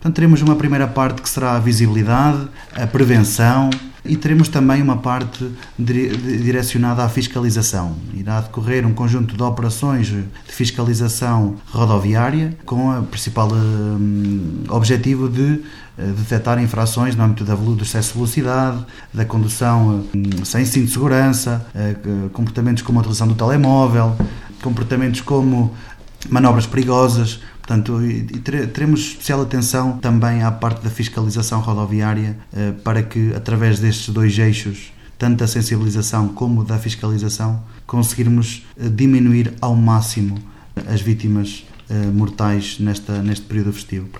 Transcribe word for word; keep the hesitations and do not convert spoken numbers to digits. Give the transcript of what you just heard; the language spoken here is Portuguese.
Portanto, teremos uma primeira parte que será a visibilidade, a prevenção e teremos também uma parte direcionada à fiscalização. Irá decorrer um conjunto de operações de fiscalização rodoviária com o principal um, objetivo de detectar infrações no âmbito do excesso de velocidade, da condução um, sem cinto de segurança, uh, comportamentos como a utilização do telemóvel, comportamentos como manobras perigosas. Portanto, teremos especial atenção também à parte da fiscalização rodoviária para que, através destes dois eixos, tanto da sensibilização como da fiscalização, conseguirmos diminuir ao máximo as vítimas mortais nesta, neste período festivo.